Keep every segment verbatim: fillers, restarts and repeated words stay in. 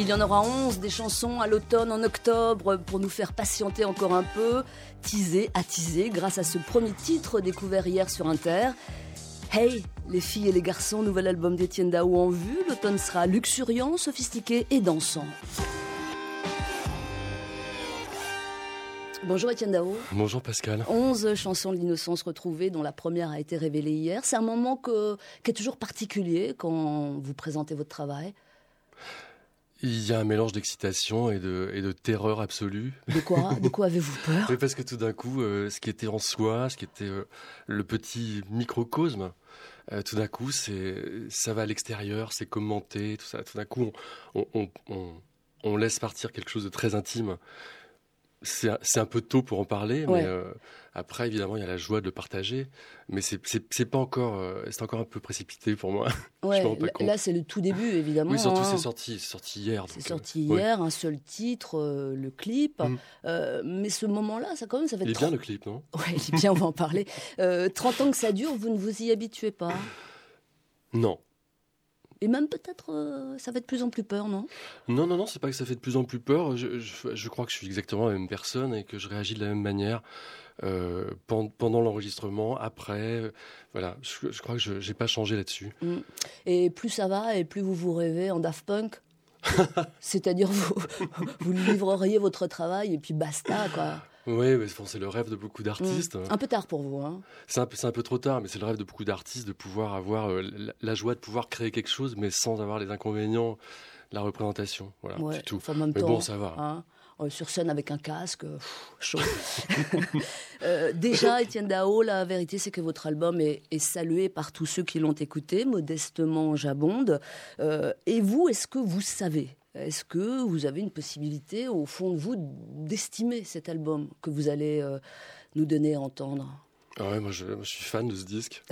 Il y en aura onze, des chansons à l'automne, en octobre, pour nous faire patienter encore un peu, teaser, attiser, grâce à ce premier titre découvert hier sur Inter. Hey, les filles et les garçons, nouvel album d'Étienne Dao en vue. L'automne sera luxuriant, sophistiqué et dansant. Bonjour Étienne Dao. Bonjour Pascal. onze chansons de l'innocence retrouvées, dont la première a été révélée hier. C'est un moment que, qui est toujours particulier quand vous présentez votre travail. Il y a un mélange d'excitation et de, et de terreur absolue. De quoi De quoi avez-vous peur? Oui, parce que tout d'un coup, euh, ce qui était en soi, ce qui était euh, le petit microcosme, euh, tout d'un coup, c'est, ça va à l'extérieur, c'est commenté, tout ça. Tout d'un coup, on, on, on, on laisse partir quelque chose de très intime. C'est, c'est un peu tôt pour en parler, Ouais. mais euh, après, évidemment, il y a la joie de le partager. Mais c'est, c'est, c'est pas encore, euh, c'est encore un peu précipité pour moi. Ouais, Je me rends pas là, compte. là, c'est le tout début, évidemment. Oui, surtout, hein. c'est sorti, c'est sorti hier. C'est donc, sorti euh, hier, un seul titre, euh, le clip. Mm. Euh, mais ce moment-là, ça quand même, ça fait Il est trente bien le clip, non? Ouais, il est bien, on va en parler. Euh, trente ans que ça dure, vous ne vous y habituez pas. Non. Et même peut-être, euh, ça fait de plus en plus peur, non? Non, non, non, c'est pas que ça fait de plus en plus peur. Je, je, je crois que je suis exactement la même personne et que je réagis de la même manière euh, pendant, pendant l'enregistrement, après. euh, Voilà, je, je crois que je n'ai pas changé là-dessus. Mm. Et plus ça va, et plus vous vous rêvez en Daft Punk. C'est-à-dire, vous, vous livreriez votre travail et puis basta, quoi. Oui, mais bon, c'est le rêve de beaucoup d'artistes. Mm. Un peu tard pour vous, hein. C'est un, peu- c'est un peu trop tard, mais c'est le rêve de beaucoup d'artistes de pouvoir avoir euh, la, la joie de pouvoir créer quelque chose, mais sans avoir les inconvénients de la représentation. Voilà, Ouais, c'est tout. enfin, en même Mais temps, bon, ça va. hein, euh, sur scène avec un casque, pff, chaud. Euh, déjà, Étienne Dao, la vérité, c'est que votre album est, est salué par tous ceux qui l'ont écouté, modestement j'abonde. Euh, et vous, est-ce que vous savez, est-ce que vous avez une possibilité, au fond de vous, d'estimer cet album que vous allez euh, nous donner à entendre? Ah ouais, moi je, moi, je suis fan de ce disque.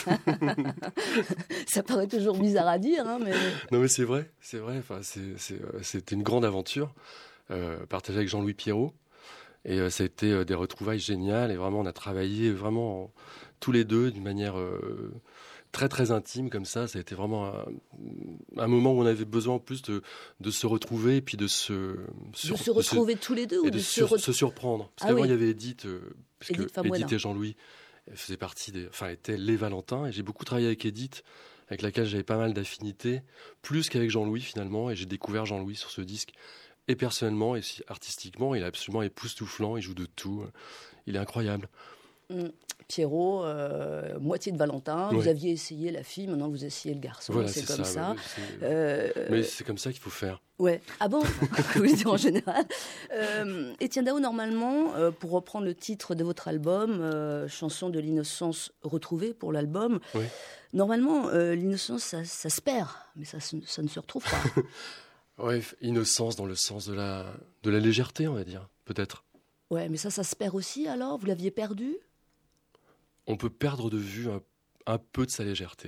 Ça paraît toujours bizarre à dire, hein, mais... Non, mais c'est vrai, c'est vrai. Enfin, c'est, c'est, euh, c'était une grande aventure euh, partagée avec Jean-Louis Pierrot. Et euh, ça a été euh, des retrouvailles géniales. Et vraiment, on a travaillé vraiment en- tous les deux d'une manière euh, très, très intime comme ça. Ça a été vraiment un, un moment où on avait besoin en plus de, de se retrouver et puis de se... sur- de se retrouver tous les deux ou et de de se sur- re- se surprendre. Parce Ah qu'avant, oui. il y avait Edith, euh, parce Edith que Famuela. Edith et Jean-Louis faisaient partie des... Enfin, étaient les Valentins. Et j'ai beaucoup travaillé avec Edith, avec laquelle j'avais pas mal d'affinités, plus qu'avec Jean-Louis finalement. Et j'ai découvert Jean-Louis sur ce disque. Et personnellement, et si- artistiquement, il est absolument époustouflant. Il joue de tout. Il est incroyable. Mm. Pierrot, euh, moitié de Valentin. Ouais. Vous aviez essayé la fille, maintenant vous essayez le garçon. Voilà, c'est, c'est comme ça. ça. ouais, c'est- Euh, Mais c'est comme ça qu'il faut faire. ouais. Ah bon? Je voulais dire en général. Euh, Étienne Dao, normalement, euh, pour reprendre le titre de votre album, euh, chanson de l'innocence retrouvée pour l'album, Oui. normalement, euh, l'innocence, ça, ça se perd, mais ça, se- ça ne se retrouve pas. Ouais, innocence dans le sens de la, de la légèreté, on va dire, peut-être. Ouais, mais ça, ça se perd aussi alors? Vous l'aviez perdu? On peut perdre de vue un, un peu de sa légèreté.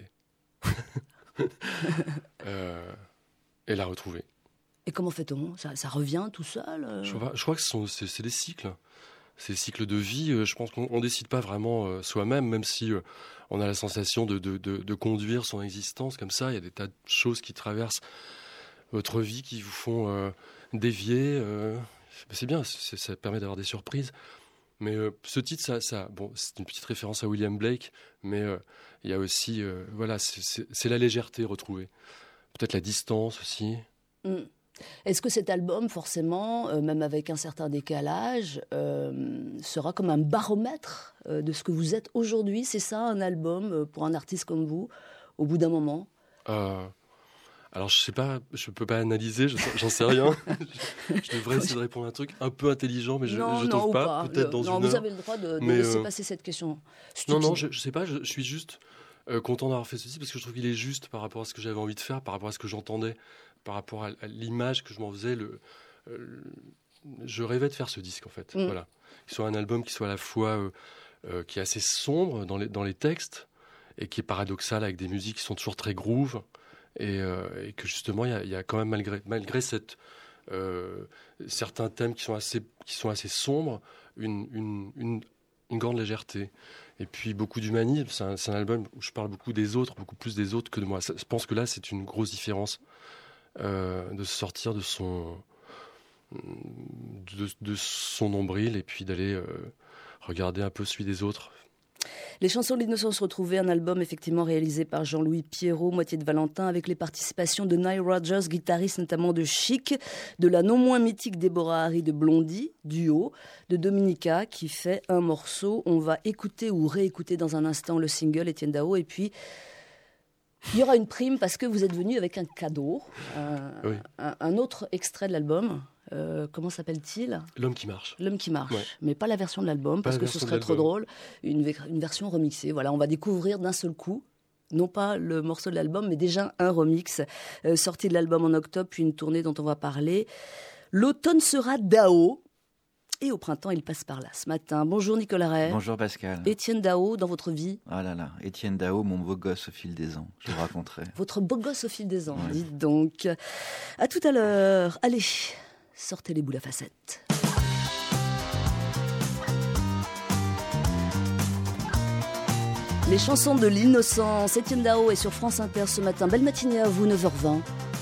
Euh, et la retrouver. Et comment fait-on? ça, ça revient tout seul? euh Je crois, je crois que ce sont- c'est, c'est des cycles. C'est des cycles de vie. Euh, Je pense qu'on ne décide pas vraiment euh, soi-même, même si euh, on a la sensation de, de, de, de conduire son existence comme ça. Il y a des tas de choses qui traversent votre vie, qui vous font euh, dévier. euh. C'est bien, c'est- ça permet d'avoir des surprises. Mais euh, ce titre, ça, ça, bon, c'est une petite référence à William Blake, mais euh, il y a aussi, euh, voilà, c'est, c'est, c'est la légèreté retrouvée. Peut-être la distance aussi. Mm. Est-ce que cet album, forcément, euh, même avec un certain décalage, euh, sera comme un baromètre euh, de ce que vous êtes aujourd'hui? C'est ça, un album, euh, pour un artiste comme vous, au bout d'un moment? Euh, alors, je sais pas, je peux pas analyser, je, j'en sais rien. je, je devrais essayer de répondre à un truc un peu intelligent, mais je, non, je non, trouve ou pas. pas. Peut-être Le- dans non, une vous heure. avez le droit de, de Mais, laisser euh, passer cette question. Stupide. Non, non, je, je sais pas, je, je suis juste euh, content d'avoir fait ceci parce que je trouve qu'il est juste par rapport à ce que j'avais envie de faire, par rapport à ce que j'entendais, par rapport à, à l'image que je m'en faisais. Le, euh, le- je rêvais de faire ce disque en fait. Mm. Voilà, qu'il soit un album qui soit à la fois euh, euh, qui est assez sombre dans les dans les textes et qui est paradoxal avec des musiques qui sont toujours très groove et, euh, et que justement il y a, il y a quand même malgré malgré cette euh, certains thèmes qui sont assez qui sont assez sombres, une une, une une grande légèreté. Et puis beaucoup d'humanisme. C'est un, c'est un album où je parle beaucoup des autres, beaucoup plus des autres que de moi. Ça- je pense que là, c'est une grosse différence euh, de sortir de son, de, de son nombril et puis d'aller euh, regarder un peu celui des autres. Les chansons de l'innocence retrouvées, un album effectivement réalisé par Jean-Louis Pierrot, moitié de Valentin, avec les participations de Nile Rodgers, guitariste notamment de Chic, de la non moins mythique Deborah Harry de Blondie, duo, de Dominica qui fait un morceau. On va écouter ou réécouter dans un instant le single Etienne Dao, et puis il y aura une prime parce que vous êtes venu avec un cadeau, un, oui. un, un autre extrait de l'album. Euh, comment s'appelle-t-il ? L'homme qui marche. L'homme qui marche, ouais. Mais pas la version de l'album, pas parce que ce serait trop drôle. Une, une version remixée. Voilà, on va découvrir d'un seul coup, non pas le morceau de l'album, mais déjà un remix, euh, sorti de l'album en octobre, puis une tournée dont on va parler. L'automne sera Dao, et au printemps, il passe par là ce matin. Bonjour Nicolas Ray. Bonjour Pascal. Etienne Dao, dans votre vie ? Ah là là, Etienne Dao, mon beau gosse au fil des ans, je vous raconterai. Votre beau gosse au fil des ans, ouais. Dites donc. À tout à l'heure. Allez, sortez les boules à facettes. Les chansons de l'innocence. Etienne Dao est sur France Inter ce matin. Belle matinée à vous, neuf heures vingt.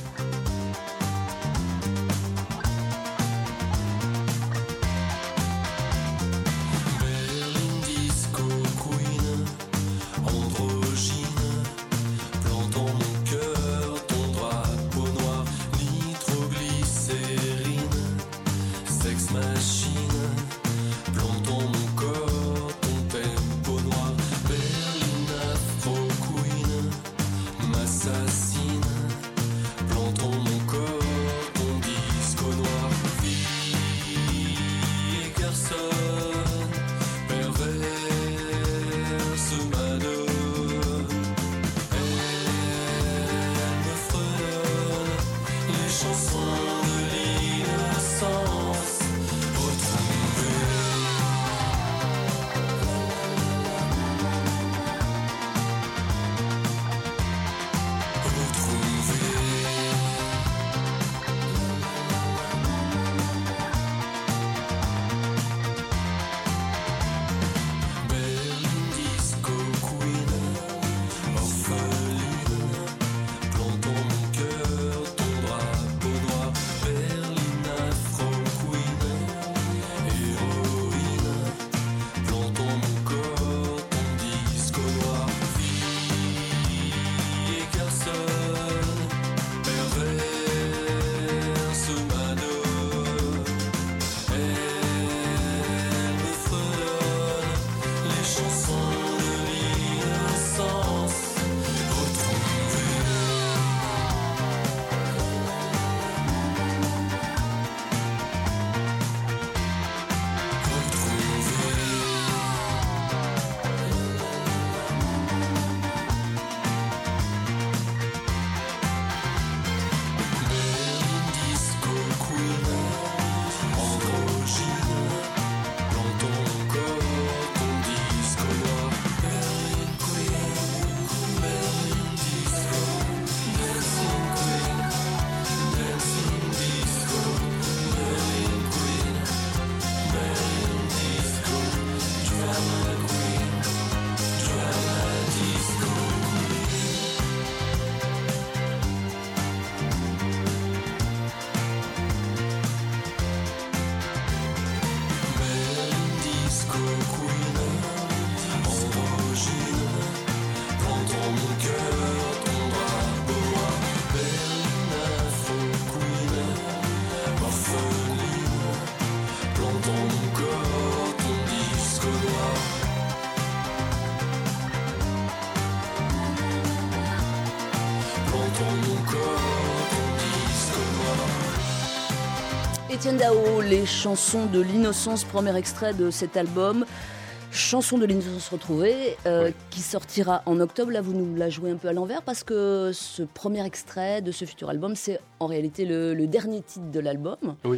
Etienne Dao, les chansons de l'innocence, premier extrait de cet album. Chansons de l'innocence retrouvée, euh, oui. qui sortira en octobre. Là, vous nous la jouez un peu à l'envers parce que ce premier extrait de ce futur album, c'est en réalité le, le dernier titre de l'album. Oui.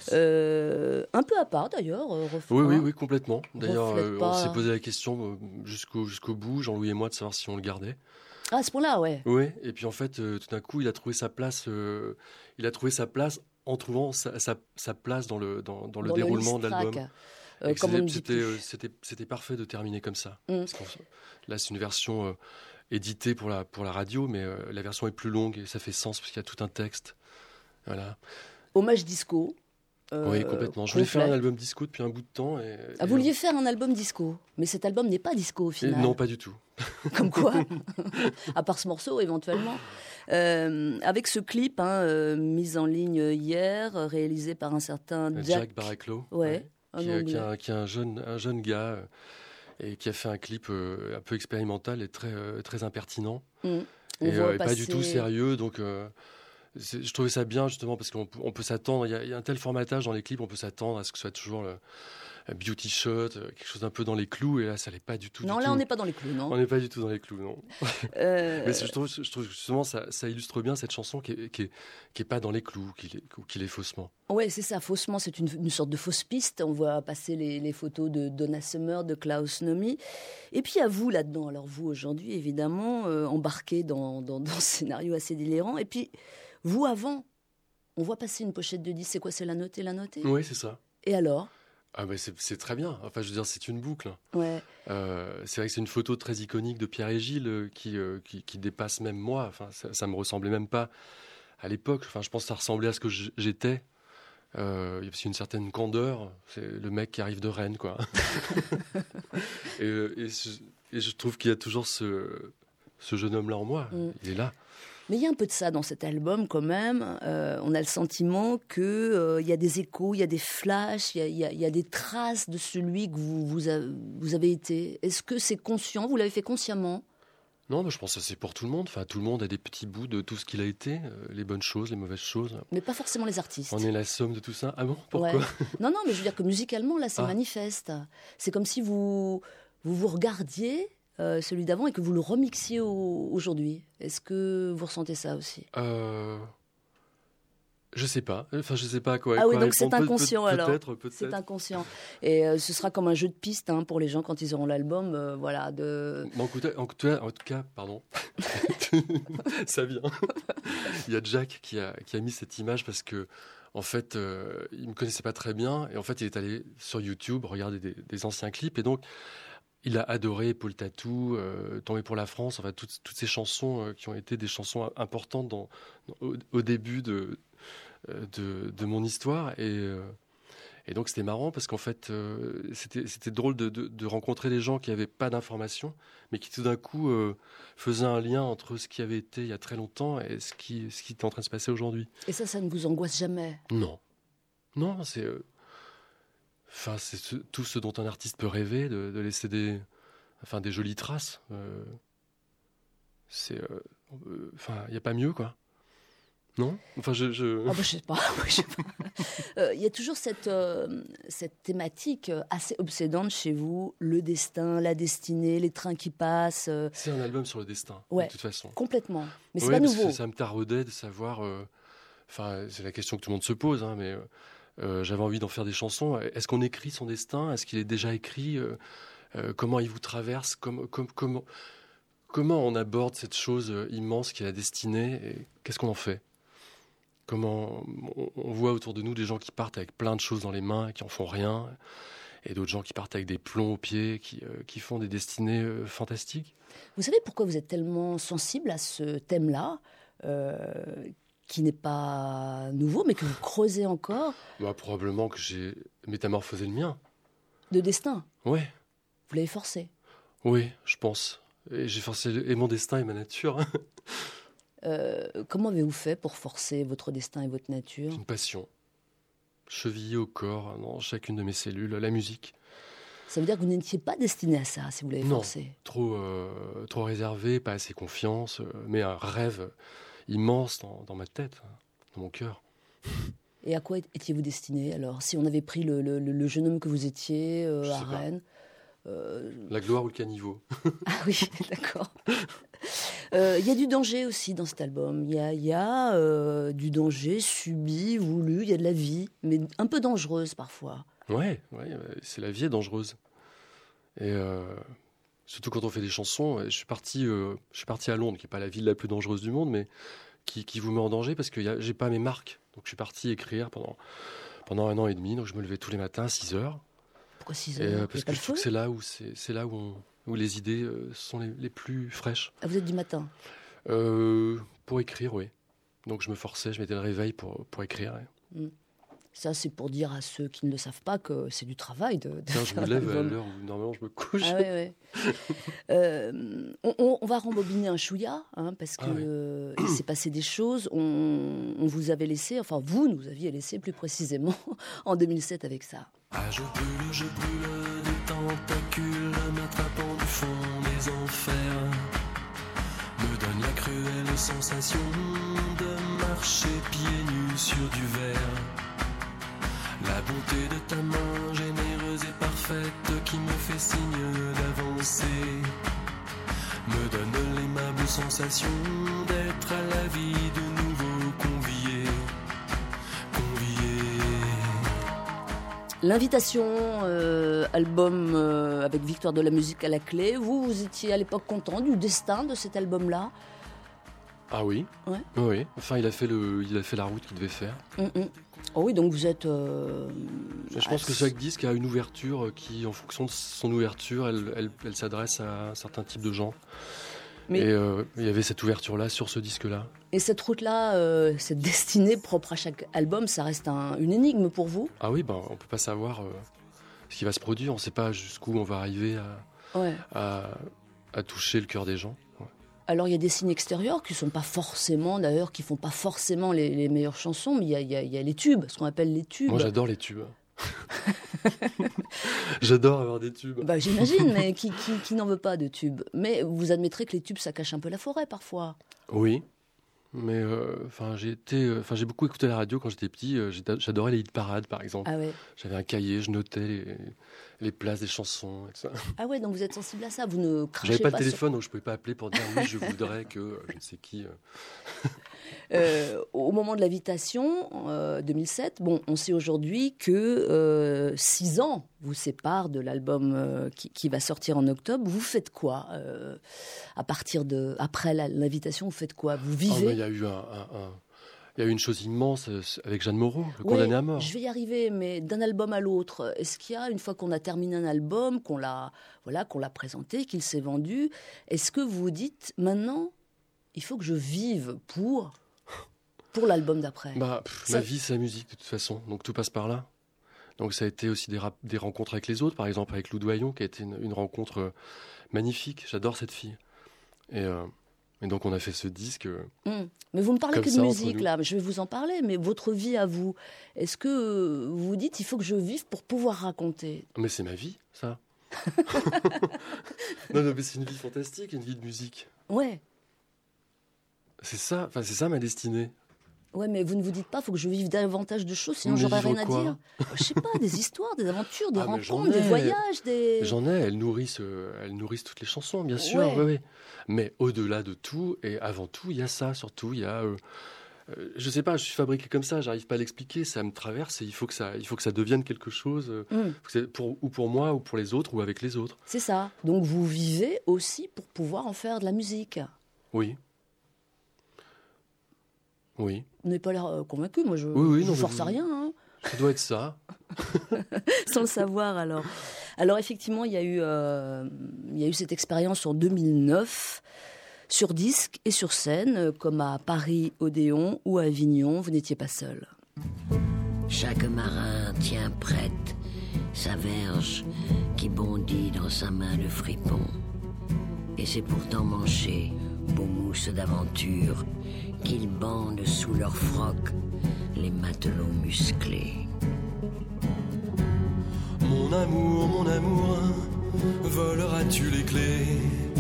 Euh, un peu à part d'ailleurs. Oui, oui, oui, complètement. D'ailleurs, euh, pas... on s'est posé la question jusqu'au, jusqu'au bout, Jean-Louis et moi, de savoir si on le gardait. Ah, à ce point-là, ouais. Oui, et puis en fait, euh, tout d'un coup, il a trouvé sa place. Euh, il a trouvé sa place en trouvant sa, sa, sa place dans le, dans, dans le dans déroulement le de l'album. Euh, comme on c'était, euh, c'était, c'était parfait de terminer comme ça. Mm. Parce qu'on, là, c'est une version euh, éditée pour la, pour la radio, mais euh, la version est plus longue et ça fait sens parce qu'il y a tout un texte. Voilà. Hommage disco. Euh, oui, complètement. Je voulais complet. faire un album disco depuis un bout de temps. Et, ah, et vous vouliez euh... faire un album disco, mais cet album n'est pas disco au final. Et non, pas du tout. Comme quoi, à part ce morceau éventuellement. Euh, avec ce clip hein, euh, mis en ligne hier, euh, réalisé par un certain Jack, Jack Baraclough, ouais, ouais, qui, est, qui, est un, qui est un jeune, un jeune gars euh, et qui a fait un clip euh, un peu expérimental et très, euh, très impertinent. Mmh. Et, euh, et pas du tout sérieux, donc... Euh, je trouvais ça bien justement parce qu'on peut, on peut s'attendre, il y, a, il y a un tel formatage dans les clips, on peut s'attendre à ce que ce soit toujours le beauty shot, quelque chose un peu dans les clous, et là ça l'est pas du tout. Non, du là tout. on n'est pas dans les clous, non. On n'est pas du tout dans les clous, non. Euh... Mais je trouve, je trouve justement ça, ça illustre bien cette chanson qui est, qui est, qui est pas dans les clous, qui est, qui est faussement. Ouais, c'est ça, faussement, c'est une, une sorte de fausse piste. On voit passer les, les photos de Donna Summer, de Klaus Nomi. Et puis à vous là-dedans, alors vous aujourd'hui évidemment, euh, embarqué dans, dans, dans ce scénario assez délirant. Et puis vous avant, on voit passer une pochette de disque, c'est quoi, c'est la notée, la notée ? Oui, c'est ça. Et alors ? Ah bah c'est, c'est très bien. Enfin, je veux dire, c'est une boucle. Ouais. Euh, c'est vrai que c'est une photo très iconique de Pierre et Gilles euh, qui, euh, qui, qui dépasse même moi. Enfin, ça, ça me ressemblait même pas à l'époque. Enfin, je pense que ça ressemblait à ce que j'étais. Euh, il y a aussi une certaine candeur. C'est le mec qui arrive de Rennes, quoi. et, et, et je trouve qu'il y a toujours ce, ce jeune homme-là en moi. Mm. Il est là. Mais il y a un peu de ça dans cet album quand même. Euh, on a le sentiment qu'il euh, y a des échos, il y a des flashs, il y, y, y a des traces de celui que vous, vous, a, vous avez été. Est-ce que c'est conscient ? Vous l'avez fait consciemment ? Non, mais je pense que c'est pour tout le monde. Enfin, tout le monde a des petits bouts de tout ce qu'il a été, euh, les bonnes choses, les mauvaises choses. Mais pas forcément les artistes. On est la somme de tout ça. Ah bon ? Pourquoi ? Ouais. Non, non, mais je veux dire que musicalement, là, c'est ah. manifeste. C'est comme si vous vous, vous regardiez... Euh, celui d'avant et que vous le remixiez au, aujourd'hui. Est-ce que vous ressentez ça aussi ? euh... Je sais pas. Enfin, je sais pas à quoi. Ah oui, quoi donc c'est inconscient peut, peut, alors. Peut-être, peut-être. C'est inconscient. Et euh, ce sera comme un jeu de piste hein, pour les gens quand ils auront l'album. Euh, voilà. De. En tout, en, tout, en tout cas, pardon. Ça vient. Il y a Jack qui a qui a mis cette image parce que. En fait, euh, il me connaissait pas très bien et en fait, il est allé sur YouTube regarder des, des anciens clips et donc. Il a adoré Paul Tatou, euh, Tomber pour la France, enfin toutes, toutes ces chansons euh, qui ont été des chansons importantes dans, dans, au, au début de, de, de mon histoire. Et, euh, et donc c'était marrant parce qu'en fait euh, c'était, c'était drôle de, de, de rencontrer des gens qui n'avaient pas d'informations, mais qui tout d'un coup euh, faisaient un lien entre ce qui avait été il y a très longtemps et ce qui, ce qui est en train de se passer aujourd'hui. Et ça, ça ne vous angoisse jamais ? Non. Non, c'est... Euh, Enfin, c'est ce, tout ce dont un artiste peut rêver, de, de laisser des, enfin, des jolies traces. Euh, c'est, euh, euh, enfin, il n'y a pas mieux, quoi. Non ? Enfin, je. je... Ah bah, je sais pas. Il je sais pas. euh, y a toujours cette, euh, cette thématique assez obsédante chez vous, le destin, la destinée, les trains qui passent. Euh... C'est un album sur le destin, ouais, de toute façon. Complètement. Mais c'est ouais, pas nouveau. Ça me taraudait de savoir. Enfin, euh, c'est la question que tout le monde se pose, hein, mais. Euh, Euh, j'avais envie d'en faire des chansons. Est-ce qu'on écrit son destin ? Est-ce qu'il est déjà écrit ? euh, euh, Comment il vous traverse ? Comme, comme, comment, comment on aborde cette chose immense qui est la destinée ? Et qu'est-ce qu'on en fait ? Comment on, on voit autour de nous des gens qui partent avec plein de choses dans les mains et qui en font rien, et d'autres gens qui partent avec des plombs aux pieds, qui, euh, qui font des destinées euh, fantastiques. Vous savez pourquoi vous êtes tellement sensible à ce thème-là euh, qui n'est pas nouveau, mais que vous creusez encore. Bah, probablement que j'ai métamorphosé le mien. De destin ? Oui. Vous l'avez forcé ? Oui, je pense. Et j'ai forcé et mon destin et ma nature. euh, comment avez-vous fait pour forcer votre destin et votre nature ? Une passion. Chevillée au corps, dans chacune de mes cellules, la musique. Ça veut dire que vous n'étiez pas destiné à ça, si vous l'avez non, forcé ? Trop, euh, trop réservé, pas assez confiance, euh, mais un rêve immense dans, dans ma tête, dans mon cœur. Et à quoi étiez-vous destiné alors ? Si on avait pris le, le, le jeune homme que vous étiez euh, à pas. Rennes euh... La gloire ou le caniveau. Ah oui, d'accord. Il euh, y a du danger aussi dans cet album. Il y a, y a euh, du danger subi, voulu, il y a de la vie, mais un peu dangereuse parfois. Ouais, ouais, c'est la vie est dangereuse. Et euh, surtout quand on fait des chansons, je suis parti, euh, je suis parti à Londres, qui n'est pas la ville la plus dangereuse du monde, mais qui, qui vous met en danger parce que y a, j'ai pas mes marques. Donc je suis parti écrire pendant, pendant un an et demi. Donc je me levais tous les matins à six heures. Pourquoi six heures ? Et, euh, Parce que je trouve que c'est là où, c'est, c'est là où, on, où les idées euh, sont les, les plus fraîches. Ah, vous êtes du matin ? euh, Pour écrire, oui. Donc je me forçais, je mettais le réveil pour, pour écrire. Ouais. Mm. Ça, c'est pour dire à ceux qui ne le savent pas que c'est du travail. De, de Tiens, je me lève à l'heure où normalement je me couche. Ah ouais, ouais. euh, on, on va rembobiner un chouïa, hein, parce qu'il ah ouais. s'est passé des choses. On, on vous avait laissé, enfin vous nous aviez laissé plus précisément en deux mille sept avec ça. Ah, je brûle, je brûle des tentacules m'attrapant du fond des enfers. Me donne la cruelle sensation de marcher pieds nus sur du verre. La bonté de ta main généreuse et parfaite qui me fait signe d'avancer me donne l'aimable sensation d'être à la vie de nouveau convié. Convié. L'invitation, euh, album euh, avec Victoire de la musique à la clé, vous, vous étiez à l'époque content du destin de cet album-là ? Ah oui, ouais. oui. Enfin, il a fait le, il a fait la route qu'il devait faire. Mm-mm. Oh oui, donc vous êtes... Euh, je pense que chaque disque a une ouverture qui, en fonction de son ouverture, elle, elle, elle s'adresse à un certain type de gens. Mais et euh, il y avait cette ouverture-là sur ce disque-là. Et cette route-là, euh, cette destinée propre à chaque album, ça reste un, une énigme pour vous ? Ah oui, ben, on ne peut pas savoir euh, ce qui va se produire. On ne sait pas jusqu'où on va arriver à, ouais. à, à toucher le cœur des gens. Ouais. Alors il y a des signes extérieurs qui sont pas forcément, d'ailleurs, qui font pas forcément les, les meilleures chansons, mais il y a, il y a, il y a les tubes, ce qu'on appelle les tubes. Moi j'adore les tubes. J'adore avoir des tubes. Bah, j'imagine, mais qui, qui, qui n'en veut pas de tubes ? Mais vous admettrez que les tubes, ça cache un peu la forêt parfois. Oui, mais enfin euh, j'ai été, enfin euh, j'ai beaucoup écouté la radio quand j'étais petit. Euh, j'adorais les hit parades par exemple. Ah ouais. J'avais un cahier, je notais les, les places des chansons et tout ça. Ah ouais, donc vous êtes sensible à ça. Vous ne crachez J'avais pas, pas le téléphone, sur... donc je pouvais pas appeler pour dire oui, je voudrais que euh, je ne sais qui. Euh... Euh, au moment de l'invitation, euh, deux mille sept, bon, on sait aujourd'hui que euh, six ans vous séparent de l'album euh, qui, qui va sortir en octobre. Vous faites quoi euh, à partir de après la, l'invitation? Vous faites quoi? Vous vivez? Il oh, y a eu un, un, un, il y a eu une chose immense avec Jeanne Moreau, le condamné ouais, à mort. Je vais y arriver, mais d'un album à l'autre, est-ce qu'il y a une fois qu'on a terminé un album, qu'on l'a, voilà, qu'on l'a présenté, qu'il s'est vendu, est-ce que vous vous dites maintenant, il faut que je vive pour pour l'album d'après? Bah, pff, ça... Ma vie, c'est la musique, de toute façon. Donc, tout passe par là. Donc, ça a été aussi des, rap- des rencontres avec les autres. Par exemple, avec Lou Doyon, qui a été une, une rencontre euh, magnifique. J'adore cette fille. Et, euh, et donc, on a fait ce disque. Euh, mmh. Mais vous me parlez que de ça, musique, là. Je vais vous en parler. Mais votre vie à vous, est-ce que vous vous dites, il faut que je vive pour pouvoir raconter? Mais c'est ma vie, ça. non, non, mais c'est une vie fantastique, une vie de musique. Ouais. C'est ça, enfin, c'est ça ma destinée. Ouais, mais vous ne vous dites pas, il faut que je vive davantage de choses, sinon mais j'aurais rien à quoi dire. Je sais pas, des histoires, des aventures, des ah, rencontres, des voyages, des... J'en ai, elles nourrissent, euh, elles nourrissent toutes les chansons, bien sûr. Ouais. Ouais, ouais. Mais au-delà de tout, et avant tout, il y a ça, surtout, il y a... Euh, euh, je sais pas, je suis fabriqué comme ça, j'arrive pas à l'expliquer, ça me traverse et il faut que ça, il faut que ça devienne quelque chose, euh, mm. pour, ou pour moi, ou pour les autres, ou avec les autres. C'est ça. Donc vous vivez aussi pour pouvoir en faire de la musique. Oui. Oui. Vous n'avez pas l'air euh, convaincu, moi je ne oui, oui, force vous, à rien. Hein. Ça doit être ça. Sans le savoir alors. Alors effectivement, il y a eu, euh, il y a eu cette expérience en deux mille neuf, sur disque et sur scène, comme à Paris, Odéon ou à Avignon, vous n'étiez pas seul. Chaque marin tient prête sa verge qui bondit dans sa main de fripon. Et c'est pourtant manché, beau mousse d'aventure, qu'ils bandent sous leur froc les matelots musclés. Mon amour, mon amour, voleras-tu les clés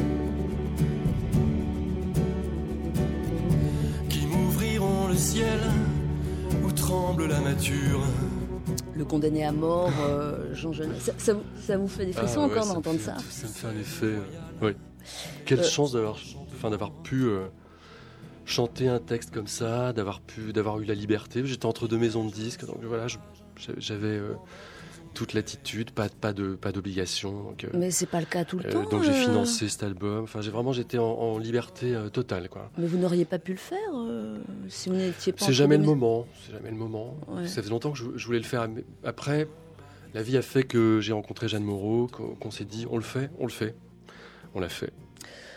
qui m'ouvriront le ciel où tremble la nature? Le condamné à mort, euh, Jean Genet, ça, ça, ça vous fait des frissons ah, ouais, encore d'entendre ça? Ça me fait un effet, euh, oui. Quelle euh, chance d'avoir, enfin, d'avoir pu euh, chanter un texte comme ça, d'avoir pu, d'avoir eu la liberté. J'étais entre deux maisons de disques, donc voilà, je, j'avais euh, toute l'attitude, pas, pas de, pas d'obligation. Donc, euh, mais c'est pas le cas tout le euh, temps. Donc j'ai financé cet album. Enfin, j'ai vraiment, j'étais en, en liberté euh, totale, quoi. Mais vous n'auriez pas pu le faire euh, si vous n'étiez pas. C'est jamais le moment. C'est jamais le moment. Ouais. Ça faisait longtemps que je, je voulais le faire. Après, la vie a fait que j'ai rencontré Jeanne Moreau, qu'on, qu'on s'est dit, on le fait, on le fait, on l'a fait.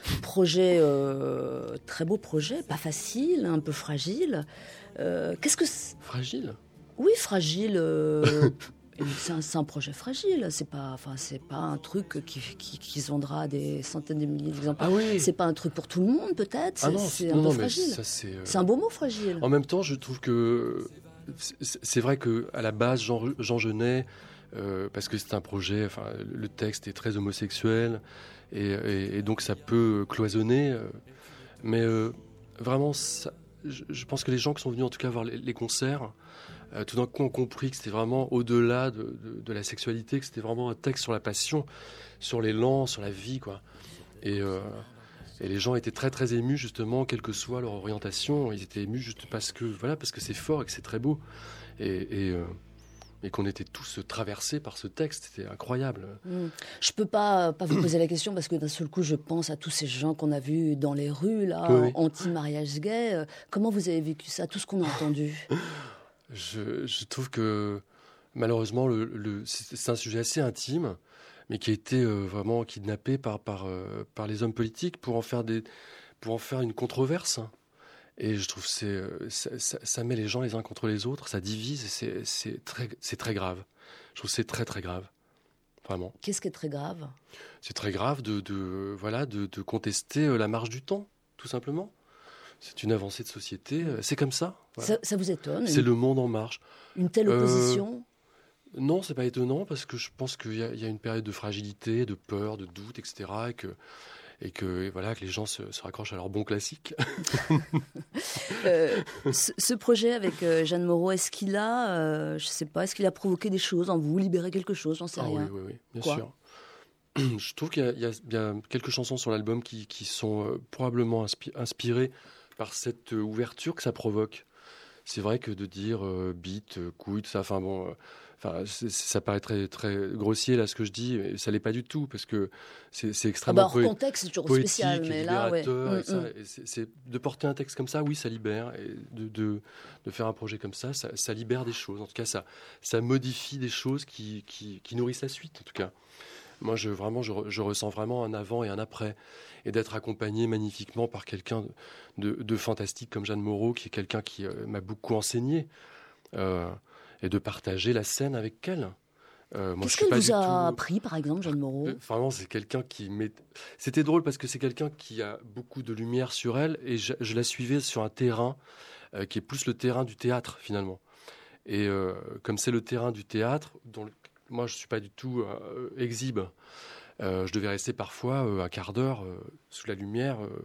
Projet, euh, très beau projet, pas facile, un peu fragile. Euh, qu'est-ce que c'est... Fragile. Oui, fragile. Euh, c'est, un, c'est un projet fragile. C'est pas, enfin, c'est pas un truc qui, qui, qui se vendra à des centaines de milliers d'exemplaires. Ah oui. C'est pas un truc pour tout le monde, peut-être. C'est, Ah non, c'est c'est, un non, peu non, fragile. Ça, c'est, euh... c'est un beau mot, fragile. En même temps, je trouve que c'est, c'est vrai que à la base, Jean, Jean Genet, euh, parce que c'est un projet, enfin, le texte est très homosexuel et, et, et donc ça peut cloisonner. Euh, mais euh, vraiment, ça, je, je pense que les gens qui sont venus en tout cas voir les, les concerts, euh, tout d'un coup ont compris que c'était vraiment au-delà de, de, de la sexualité, que c'était vraiment un texte sur la passion, sur l'élan, sur la vie, quoi. Et, euh, et les gens étaient très très émus justement, quelle que soit leur orientation. Ils étaient émus juste parce que voilà, parce que c'est fort et que c'est très beau. Et, et, euh, et qu'on était tous traversés par ce texte, c'était incroyable. Mmh. Je peux pas pas vous poser la question parce que d'un seul coup je pense à tous ces gens qu'on a vus dans les rues là, oui, oui. anti-mariage gay. Comment vous avez vécu ça, tout ce qu'on a entendu? je, je trouve que malheureusement le, le, c'est, c'est un sujet assez intime, mais qui a été euh, vraiment kidnappé par par euh, par les hommes politiques pour en faire des pour en faire une controverse. Et je trouve que c'est, ça, ça, ça met les gens les uns contre les autres, ça divise, et c'est, c'est, très, c'est très grave. Je trouve que c'est très très grave, vraiment. Qu'est-ce qui est très grave? C'est très grave de, de, voilà, de, de contester la marche du temps, tout simplement. C'est une avancée de société, c'est comme ça. Voilà. Ça, ça vous étonne? C'est une, le monde en marche. Une telle opposition? euh, Non, c'est pas étonnant, parce que je pense qu'il y a, il y a une période de fragilité, de peur, de doute, et cetera, et que... et que, et voilà, que les gens se, se raccrochent à leur bon classique. euh, ce, ce projet avec euh, Jeanne Moreau, est-ce qu'il a, euh, je sais pas, est-ce qu'il a provoqué des choses en vous, libéré quelque chose, j'en sais ah, rien. Oui, oui, oui, bien Quoi sûr. Je trouve qu'il y a, il y a, il y a quelques chansons sur l'album qui, qui sont euh, probablement inspi- inspirées par cette euh, ouverture que ça provoque. C'est vrai que de dire euh, bite, euh, couille, tout ça, enfin bon... Euh, Enfin, c'est, ça paraît très, très grossier là ce que je dis, mais ça l'est pas du tout parce que c'est, c'est extrêmement ah bah, hors po- contexte, c'est toujours poétique, spécial, mais là, ouais. libérateur. Et Mm, ça, mm. et c'est, c'est de porter un texte comme ça, oui, ça libère. Et de, de, de faire un projet comme ça, ça, ça libère des choses. En tout cas, ça, ça modifie des choses qui, qui, qui nourrissent la suite. En tout cas, moi, je vraiment, je, je ressens vraiment un avant et un après, et d'être accompagné magnifiquement par quelqu'un de, de, de fantastique comme Jeanne Moreau, qui est quelqu'un qui euh, m'a beaucoup enseigné, euh, et de partager la scène avec elle. Euh, moi, Qu'est-ce je suis qu'elle pas vous du a tout... appris, par exemple, Jeanne Moreau? Euh, Vraiment, c'est quelqu'un qui met... C'était drôle parce que c'est quelqu'un qui a beaucoup de lumière sur elle et je, je la suivais sur un terrain euh, qui est plus le terrain du théâtre, finalement. Et euh, comme c'est le terrain du théâtre, dont le... moi, je ne suis pas du tout euh, exhibe. Euh, je devais rester parfois euh, un quart d'heure euh, sous la lumière euh,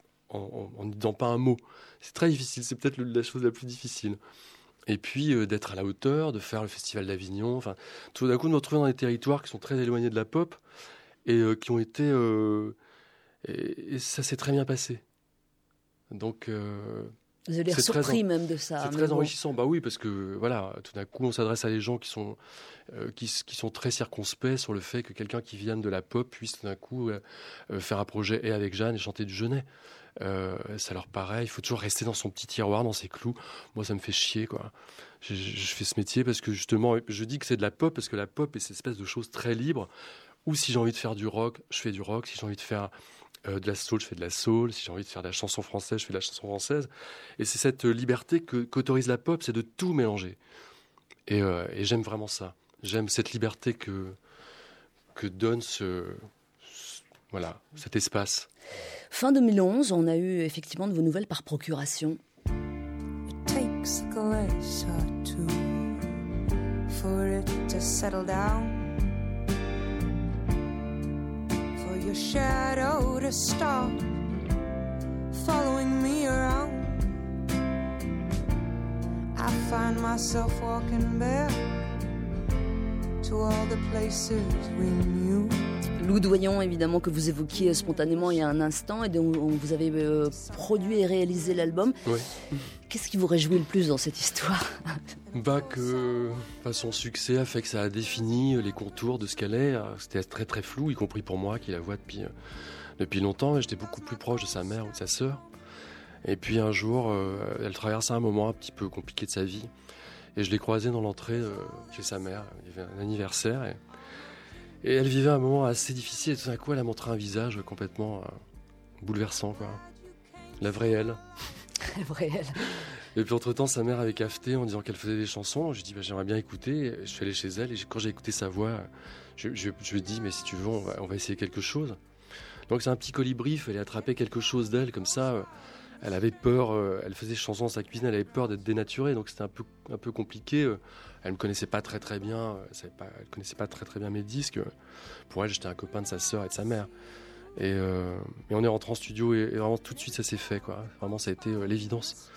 en, en, en ne disant pas un mot. C'est très difficile, c'est peut-être le, la chose la plus difficile. Et puis euh, d'être à la hauteur, de faire le Festival d'Avignon, enfin, tout d'un coup de me retrouver dans des territoires qui sont très éloignés de la pop et euh, qui ont été... Euh, et, et ça s'est très bien passé. Donc... Euh, Vous avez l'air surpris en... même de ça. C'est très bon. enrichissant. Bah oui, parce que voilà, tout d'un coup, on s'adresse à des gens qui sont, euh, qui, qui sont très circonspects sur le fait que quelqu'un qui vienne de la pop puisse tout d'un coup euh, faire un projet et avec Jeanne et chanter du Genet. Euh, ça leur paraît, il faut toujours rester dans son petit tiroir, dans ses clous. Moi, ça me fait chier, quoi. Je, je, je fais ce métier parce que justement, je dis que c'est de la pop parce que la pop est cette espèce de chose très libre où si j'ai envie de faire du rock, je fais du rock. Si j'ai envie de faire euh, de la soul, je fais de la soul. Si j'ai envie de faire de la chanson française, je fais de la chanson française. Et c'est cette liberté que, qu'autorise la pop, c'est de tout mélanger. Et, euh, et j'aime vraiment ça. J'aime cette liberté que, que donne ce, ce, voilà, cet espace. Fin deux mille onze, on a eu effectivement de vos nouvelles par procuration. It takes a glass or two for it to settle down, for your shadow to stop following me around. I find myself walking back to all the places we knew. Lou Doyon, évidemment, que vous évoquiez spontanément il y a un instant, et dont vous avez euh, produit et réalisé l'album. Oui. Qu'est-ce qui vous réjouit le plus dans cette histoire? Bah que bah, son succès a fait que ça a défini les contours de ce qu'elle est. C'était très très flou, y compris pour moi qui la vois depuis, depuis longtemps. J'étais beaucoup plus proche de sa mère ou de sa sœur. Et puis un jour, euh, elle traversait un moment un petit peu compliqué de sa vie. Et je l'ai croisée dans l'entrée euh, chez sa mère. Il y avait un anniversaire. Et... Et elle vivait un moment assez difficile et tout d'un coup elle a montré un visage complètement, euh, bouleversant, quoi. La vraie elle. La vraie elle. Et puis entre-temps, sa mère avait cafeté en disant qu'elle faisait des chansons. Je dis bah, j'aimerais bien écouter. Je suis allé chez elle et quand j'ai écouté sa voix, je, je, je lui ai dit mais si tu veux, on va, on va essayer quelque chose. Donc c'est un petit colibri, il fallait attraper quelque chose d'elle comme ça. Elle avait peur, elle faisait des chansons dans sa cuisine, elle avait peur d'être dénaturée, donc c'était un peu, un peu compliqué. Elle me connaissait pas très très bien, elle savait pas, elle connaissait pas très très bien mes disques. Pour elle, j'étais un copain de sa sœur et de sa mère. Et, euh, et on est rentré en studio et, et vraiment tout de suite ça s'est fait, quoi. Vraiment ça a été euh, l'évidence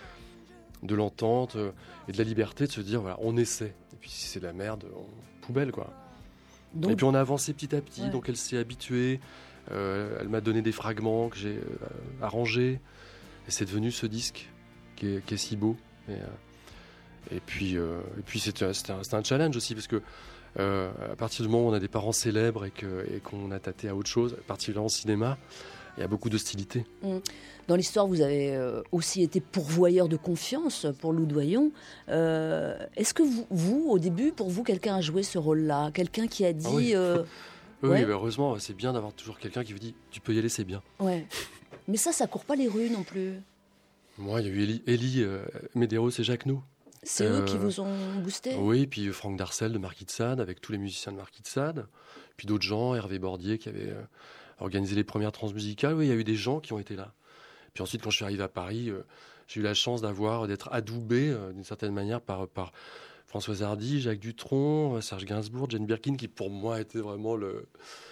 de l'entente euh, et de la liberté de se dire voilà, on essaie. Et puis si c'est de la merde, on... poubelle, quoi. Donc... Et puis on a avancé petit à petit, ouais. Donc elle s'est habituée. Euh, elle m'a donné des fragments que j'ai euh, arrangés. Et c'est devenu ce disque qui est, qui est si beau. Et, euh, et puis, euh, et puis c'était, c'était, un, c'était un challenge aussi parce que euh, à partir du moment où on a des parents célèbres et, que, et qu'on a tâté à autre chose, particulièrement au cinéma, il y a beaucoup d'hostilité. Dans l'histoire, vous avez aussi été pourvoyeur de confiance pour Lou Doyon. Euh, est-ce que vous, vous, au début, pour vous, quelqu'un a joué ce rôle-là ? Quelqu'un qui a dit... Ah oui. Euh... oui, ouais. Oui, bah heureusement, c'est bien d'avoir toujours quelqu'un qui vous dit « tu peux y aller, c'est bien ». Ouais. Mais ça, ça court pas les rues non plus. Moi, il y a eu Elie, Elie euh, Medeiros et Jacques Nou. C'est euh, eux qui vous ont boosté ? Oui, puis Franck Darcel de Marquis de Sade, avec tous les musiciens de Marquis de Sade. Puis d'autres gens, Hervé Bordier qui avait euh, organisé les premières transmusicales. Oui, il y a eu des gens qui ont été là. Puis ensuite, quand je suis arrivé à Paris, euh, j'ai eu la chance d'avoir, d'être adoubé euh, d'une certaine manière par, par Françoise Hardy, Jacques Dutronc, Serge Gainsbourg, Jane Birkin, qui pour moi était vraiment le,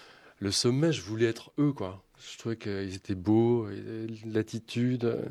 le sommet. Je voulais être eux, quoi. Je trouvais qu'ils étaient beaux, l'attitude, euh,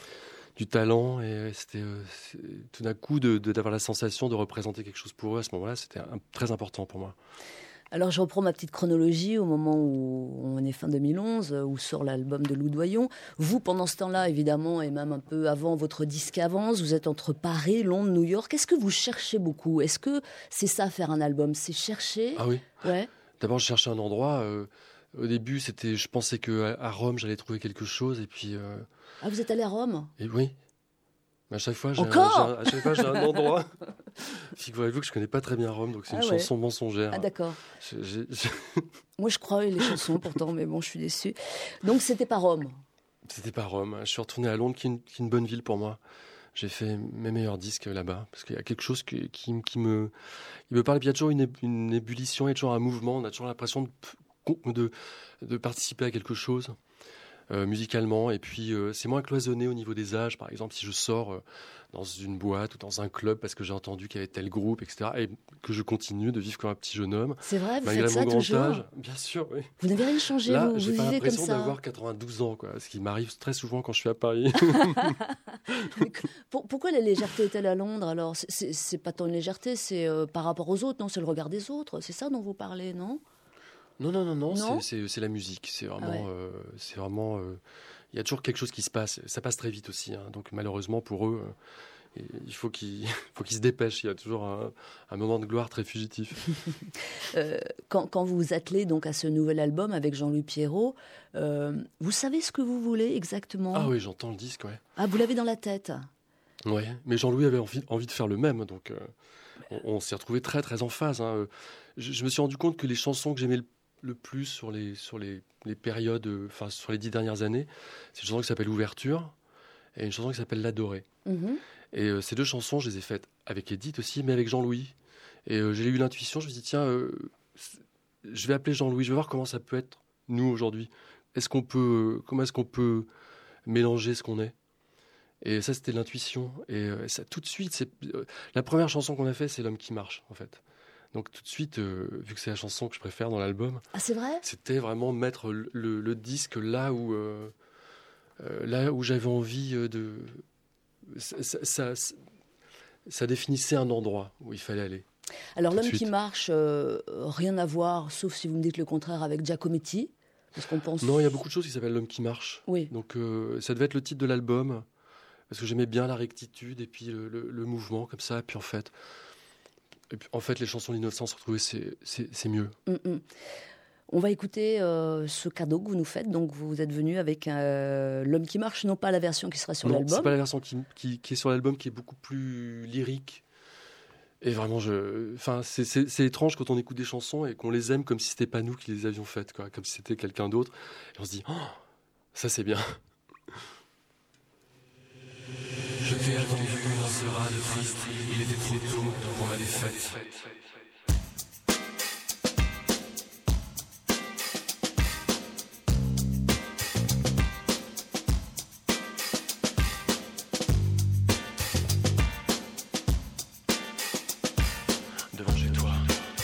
du talent, et c'était euh, tout d'un coup de, de, d'avoir la sensation de représenter quelque chose pour eux à ce moment-là, c'était un, très important pour moi. Alors je reprends ma petite chronologie au moment où on est fin deux mille onze, où sort l'album de Lou Doyon. Vous, pendant ce temps-là, évidemment, et même un peu avant, votre disque avance, vous êtes entre Paris, Londres, New York. Est-ce que vous cherchez beaucoup ? Est-ce que c'est ça, faire un album ? C'est chercher ? Ah oui. Ouais. D'abord, je cherchais un endroit... Euh... Au début, c'était, je pensais qu'à Rome, j'allais trouver quelque chose. Et puis, euh... Ah, vous êtes allé à Rome ? Et oui. Mais à chaque fois, j'ai Encore un, j'ai un, à chaque fois, j'ai un endroit. Figurez-vous que je ne connais pas très bien Rome, donc c'est ah une ouais. chanson mensongère. Ah, d'accord. J'ai, j'ai, j'ai... Moi, je crois les chansons, pourtant, mais bon, je suis déçue. Donc, c'était pas Rome ? C'était pas Rome. Je suis retourné à Londres, qui est une, qui est une bonne ville pour moi. J'ai fait mes meilleurs disques là-bas, parce qu'il y a quelque chose qui, qui, qui me... Il me parle, il y a toujours une, une ébullition, il y a toujours un mouvement, on a toujours l'impression de... De, de participer à quelque chose euh, musicalement, et puis euh, c'est moins cloisonné au niveau des âges. Par exemple, si je sors euh, dans une boîte ou dans un club parce que j'ai entendu qu'il y avait tel groupe, et cetera, et que je continue de vivre comme un petit jeune homme. C'est vrai, vous malgré faites mon ça grand toujours âge. Bien sûr, oui. Vous n'avez rien changé, là, vous, j'ai vous pas vivez l'impression comme ça. d'avoir quatre-vingt-douze ans, quoi, ce qui m'arrive très souvent quand je suis à Paris. Pour, pourquoi la légèreté est-elle à Londres alors ? c'est, c'est, c'est pas tant une légèreté, c'est euh, par rapport aux autres, non ? C'est le regard des autres, c'est ça dont vous parlez, non ? Non, non, non, non, non c'est, c'est, c'est la musique. C'est vraiment, il ah ouais. euh, c'est vraiment, il euh, y a toujours quelque chose qui se passe. Ça passe très vite aussi, hein, donc malheureusement pour eux, euh, il faut qu'ils, faut qu'ils se dépêchent. Il y a toujours un, un moment de gloire très fugitif. euh, quand, quand vous vous attelez donc à ce nouvel album avec Jean-Louis Pierrot, euh, vous savez ce que vous voulez exactement ? Ah oui, j'entends le disque, ouais. Ah, vous l'avez dans la tête ? Ouais, mais Jean-Louis avait envie, envie de faire le même, donc euh, on, on s'est retrouvés très, très en phase. Hein. Je, je me suis rendu compte que les chansons que j'aimais le le plus sur les, sur les, les périodes, enfin sur les dix dernières années, c'est une chanson qui s'appelle Ouverture et une chanson qui s'appelle L'Adoré. Mm-hmm. Et euh, ces deux chansons, je les ai faites avec Edith aussi, mais avec Jean-Louis. Et euh, j'ai eu l'intuition, je me suis dit, tiens, euh, je vais appeler Jean-Louis, je vais voir comment ça peut être, nous, aujourd'hui. Est-ce qu'on peut, comment est-ce qu'on peut mélanger ce qu'on est ? Et ça, c'était l'intuition. Et euh, ça, tout de suite, c'est, euh, la première chanson qu'on a fait, c'est L'Homme qui marche, en fait. Donc tout de suite, euh, vu que c'est la chanson que je préfère dans l'album, ah, c'est vrai ? C'était vraiment mettre le, le, le disque là où, euh, euh, là où j'avais envie de... Ça, ça, ça, ça définissait un endroit où il fallait aller. Alors L'Homme qui marche, euh, rien à voir, sauf si vous me dites le contraire, avec Giacometti, parce qu'on pense... Non, il y a beaucoup de choses qui s'appellent L'Homme qui marche. Oui. Donc euh, ça devait être le titre de l'album, parce que j'aimais bien la rectitude et puis le, le, le mouvement comme ça, et puis en fait... Et puis, en fait, les chansons d'innocence retrouvées, c'est, c'est, c'est mieux. Mm-mm. On va écouter euh, ce cadeau que vous nous faites. Donc, vous êtes venu avec euh, L'Homme qui marche, non pas la version qui sera sur non, l'album. Non, c'est pas la version qui, qui, qui est sur l'album, qui est beaucoup plus lyrique. Et vraiment, je... enfin, c'est, c'est, c'est étrange quand on écoute des chansons et qu'on les aime comme si c'était pas nous qui les avions faites, quoi, comme si c'était quelqu'un d'autre. Et on se dit, oh, Ça, c'est bien. Je t'ai attendu dans ce rat de triste, il était trop tôt pour ma défaite. Devant chez toi.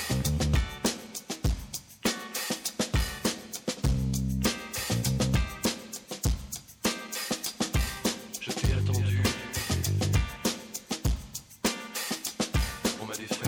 Je t'ai attendu pour ma défaite.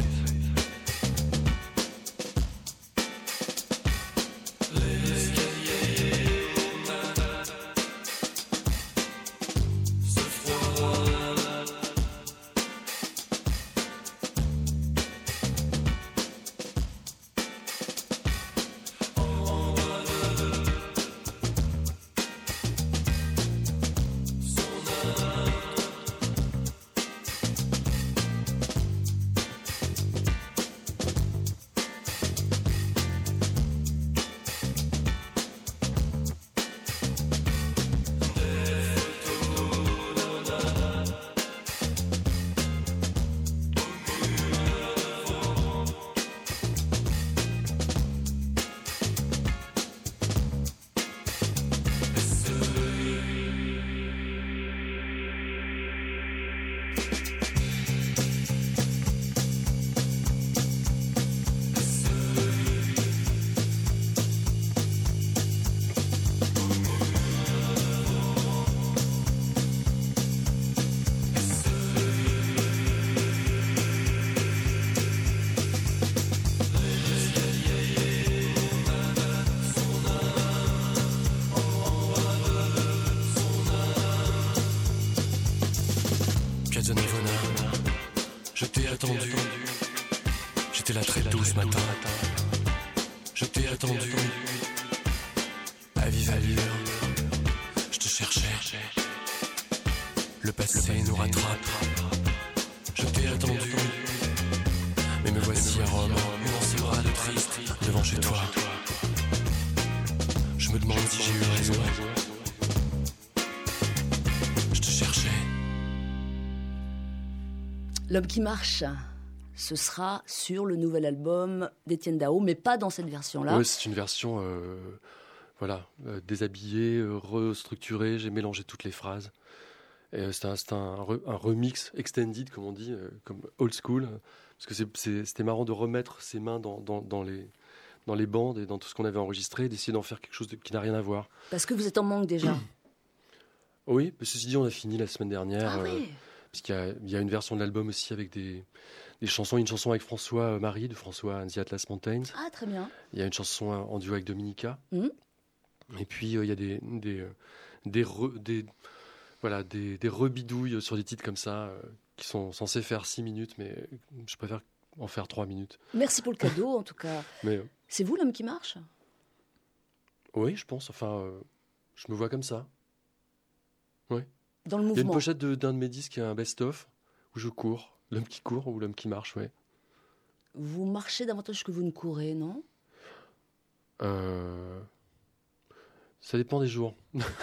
Piazza Navona, je t'ai attendu. J'étais là très tôt ce matin. Je t'ai attendu. À vive allure, je te cherchais. Le passé nous rattrape. Je t'ai attendu. Mais me voici à Rome, dans ce rat de triste, devant chez toi. Je me demande si j'ai eu raison. Je te cherchais. L'homme qui marche, ce sera sur le nouvel album d'Étienne Dao, mais pas dans cette version-là. Oui, c'est une version euh, voilà, euh, déshabillée, euh, restructurée. J'ai mélangé toutes les phrases. Et, euh, c'est un, c'est un, re, un remix extended, comme on dit, euh, comme old school. Parce que c'est, c'est, c'était marrant de remettre ses mains dans, dans, dans, les, dans les bandes et dans tout ce qu'on avait enregistré, d'essayer d'en faire quelque chose de, qui n'a rien à voir. Parce que vous êtes en manque déjà. Oui, mais ceci dit, on a fini la semaine dernière. Ah euh, oui. Parce qu'il y a, il y a une version de l'album aussi avec des, des chansons. Une chanson avec François Marie, de François and the Atlas Mountains. Ah, très bien. Il y a une chanson en duo avec Dominica. Mmh. Et puis, euh, il y a des, des, des, re, des, voilà, des, des rebidouilles sur des titres comme ça, euh, qui sont censés faire six minutes, mais je préfère en faire trois minutes. Merci pour le cadeau, en tout cas. Mais, euh, c'est vous l'homme qui marche ? Oui, je pense. Enfin, euh, je me vois comme ça. Oui. Dans le mouvement. Il y a une pochette de, d'un de mes disques, un best-of, où je cours. L'homme qui court ou l'homme qui marche, oui. Vous marchez davantage que vous ne courez, non ? euh... Ça dépend des jours.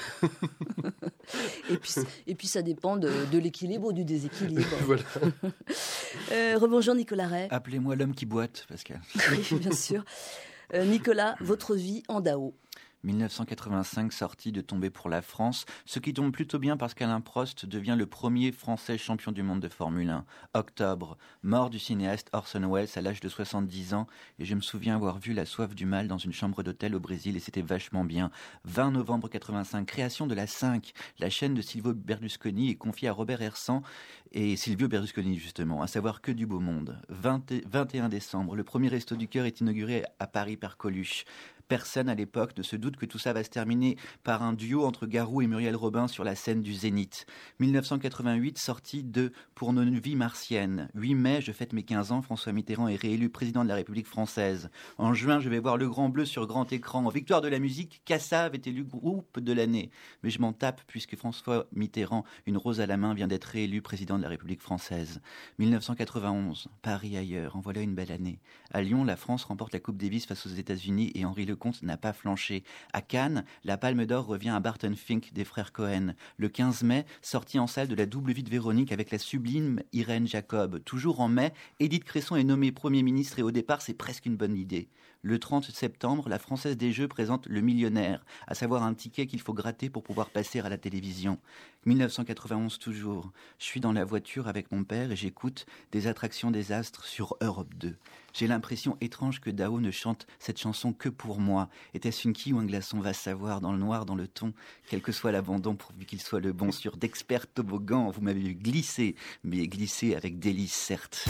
et, puis, et puis ça dépend de, de l'équilibre ou du déséquilibre. Voilà. euh, rebonjour Nicolas Ray. Appelez-moi l'homme qui boite, Pascal. Oui, bien sûr. Euh, Nicolas, votre vie en Dao. mille neuf cent quatre-vingt-cinq, sortie de Tomber pour la France, ce qui tombe plutôt bien parce qu'Alain Prost devient le premier Français champion du monde de Formule un. Octobre, mort du cinéaste Orson Welles à l'âge de soixante-dix ans, et je me souviens avoir vu La Soif du mal dans une chambre d'hôtel au Brésil, et c'était vachement bien. vingt novembre quatre-vingt-cinq, création de la cinq, la chaîne de Silvio Berlusconi est confiée à Robert Hersan et Silvio Berlusconi justement, à savoir Que du beau monde. vingt, vingt et un décembre, le premier Resto du Cœur est inauguré à Paris par Coluche. Personne à l'époque ne se doute que tout ça va se terminer par un duo entre Garou et Muriel Robin sur la scène du Zénith. mille neuf cent quatre-vingt-huit, sortie de Pour nos vies martiennes. huit mai, je fête mes quinze ans, François Mitterrand est réélu président de la République française. En juin, je vais voir Le Grand Bleu sur grand écran. En victoire de la musique, Cassav est élu groupe de l'année. Mais je m'en tape puisque François Mitterrand, une rose à la main, vient d'être réélu président de la République française. mille neuf cent quatre-vingt-onze, Paris ailleurs, en voilà une belle année. À Lyon, la France remporte la Coupe Davis face aux États-Unis et Henri Leclerc compte n'a pas flanché. À Cannes, la Palme d'Or revient à Barton Fink des frères Cohen. Le quinze mai, sortie en salle de La double vie de Véronique avec la sublime Irène Jacob. Toujours en mai, Édith Cresson est nommée Premier ministre et au départ, c'est presque une bonne idée. Le trente septembre, la Française des Jeux présente Le Millionnaire, à savoir un ticket qu'il faut gratter pour pouvoir passer à la télévision. dix-neuf cent quatre-vingt-onze toujours. Je suis dans la voiture avec mon père et j'écoute des attractions des astres sur Europe deux. J'ai l'impression étrange que Dao ne chante cette chanson que pour moi. Était-ce une quille ou un glaçon, va savoir, dans le noir, dans le ton, quel que soit l'abandon, pourvu qu'il soit le bon. Sur d'experts toboggans, vous m'avez vu glisser, mais glisser avec délice, certes.